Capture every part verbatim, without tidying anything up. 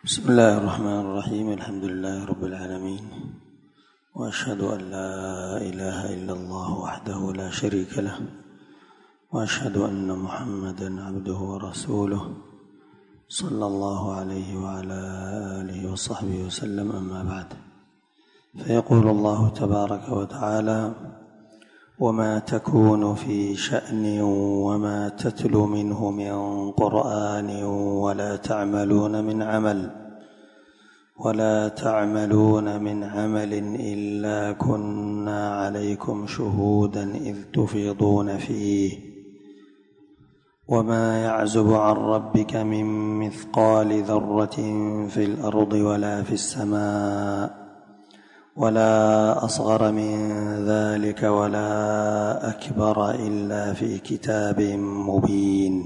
بسم الله الرحمن الرحيم. الحمد لله رب العالمين، وأشهد أن لا إله إلا الله وحده لا شريك له، وأشهد أن محمدًا عبده ورسوله صلى الله عليه وعلى آله وصحبه وسلم. أما بعد، فيقول الله تبارك وتعالى: وما تكون في شأن وما تتلو منه من قرآن ولا تعملون من عمل ولا تعملون من عمل إلا كنا عليكم شهودا إذ تفيضون فيه وما يعزب عن ربك من مثقال ذرة في الأرض ولا في السماء ولا أصغر من ذلك ولا أكبر إلا في كتاب مبين.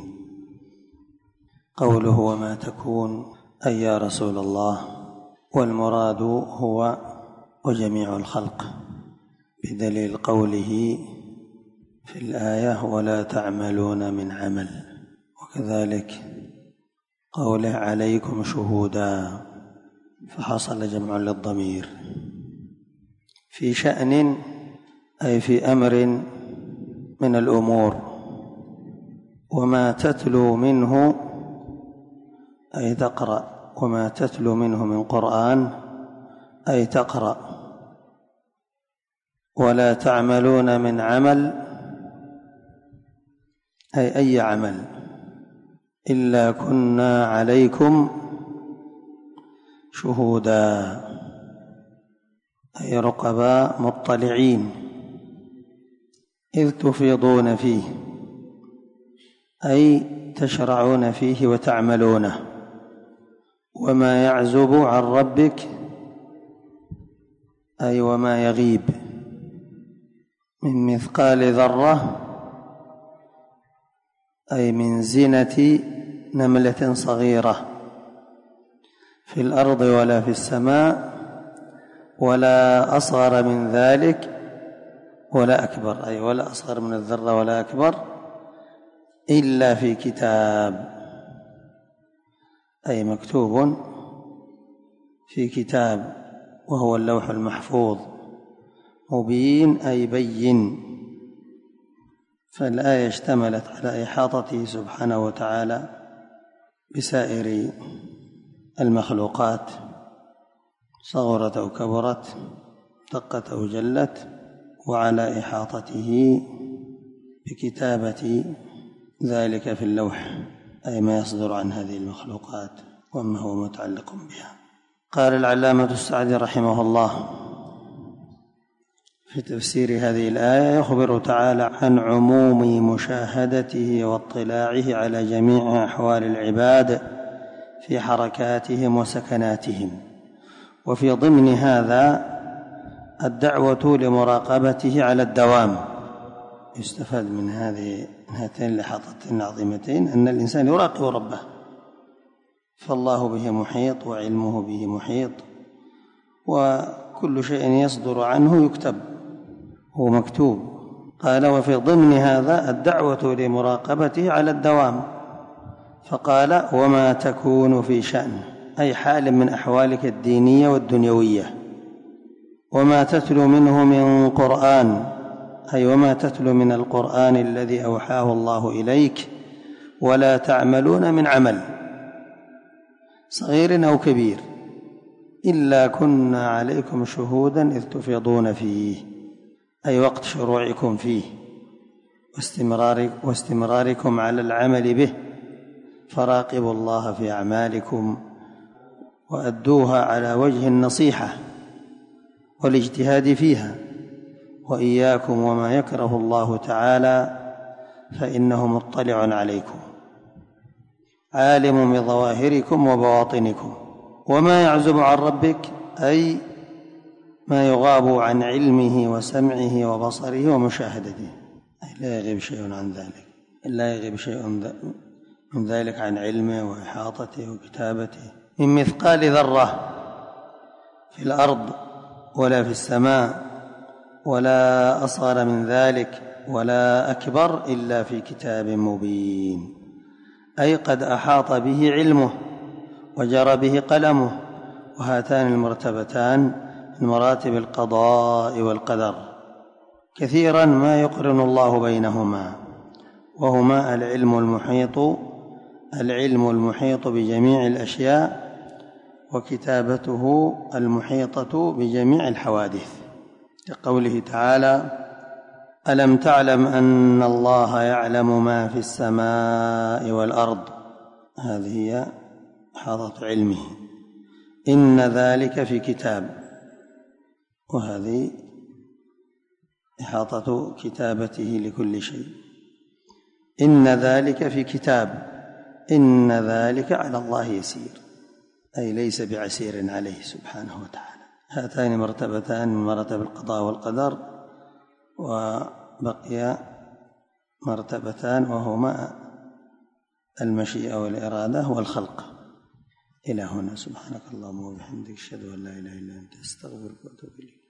قوله وما تكون أي يا رسول الله، والمراد هو وجميع الخلق، بدليل قوله في الآية ولا تعملون من عمل، وكذلك قوله عليكم شهودا، فحصل جمع للضمير. في شأن أي في أمر من الأمور، وما تتلو منه أي تقرأ، وما تتلو منه من قرآن أي تقرأ، ولا تعملون من عمل أي أي عمل إلا كنا عليكم شهودا، أي رقباء مطلعين، إذ تفيضون فيه أي تشرعون فيه وتعملونه. وما يعزب عن ربك أي وما يغيب من مثقال ذرة أي من زنة نملة صغيرة في الأرض ولا في السماء ولا أصغر من ذلك ولا أكبر، أي ولا أصغر من الذرة ولا أكبر إلا في كتاب، أي مكتوب في كتاب وهو اللوح المحفوظ، مبين أي بين. فالآية اشتملت على إحاطته سبحانه وتعالى بسائر المخلوقات، صغرت أو كبرت، دقت أو جلت، وعلى إحاطته بكتابة ذلك في اللوح، أي ما يصدر عن هذه المخلوقات وما هو متعلق بها. قال العلامة السعدي رحمه الله في تفسير هذه الآية: يخبر تعالى عن عموم مشاهدته واطلاعه على جميع أحوال العباد في حركاتهم وسكناتهم، وفي ضمن هذا الدعوة لمراقبته على الدوام. يستفاد من هذه هاتين اللحظتين العظيمتين أن الإنسان يراقب ربه، فالله به محيط وعلمه به محيط، وكل شيء يصدر عنه يكتب، هو مكتوب. قال: وفي ضمن هذا الدعوة لمراقبته على الدوام، فقال: وما تكون في شأن أي حال من أحوالك الدينية والدنيوية، وما تتلو منه من قرآن أي وما تتلو من القرآن الذي أوحاه الله إليك، ولا تعملون من عمل صغير أو كبير إلا كنا عليكم شهودا إذ تفيضون فيه، أي وقت شروعكم فيه واستمرار واستمراركم على العمل به، فراقبوا الله في أعمالكم وأدوها على وجه النصيحة والاجتهاد فيها، وإياكم وما يكره الله تعالى فإنه مطلع عليكم عالم بظواهركم وبواطنكم. وما يعزب عن ربك أي ما يغاب عن علمه وسمعه وبصره ومشاهدته، أي لا يغيب شيء عن ذلك، لا يغيب شيء من ذلك عن علمه وإحاطته وكتابته، من مثقال ذرة في الأرض ولا في السماء ولا أصغر من ذلك ولا أكبر إلا في كتاب مبين، أي قد أحاط به علمه وجرى به قلمه، وهاتان المرتبتان من مراتب القضاء والقدر، كثيرا ما يقرن الله بينهما، وهما العلم المحيط العلم المحيط بجميع الأشياء، وكتابته المحيطة بجميع الحوادث، كقوله تعالى: ألم تعلم أن الله يعلم ما في السماء والأرض. هذه هي إحاطة علمه. إن ذلك في كتاب، وهذه إحاطة كتابته لكل شيء. إن ذلك في كتاب، إن ذلك على الله يسير، أي ليس بعسير عليه سبحانه وتعالى. هاتان مرتبتان من مراتب القضاء والقدر، وبقي مرتبتان وهما المشيئة والإرادة والخلق. إلى هنا. سبحانك اللهم وبحمدك، أشهد أن لا إله إلا أنت، أستغفرك وأتوب إليك.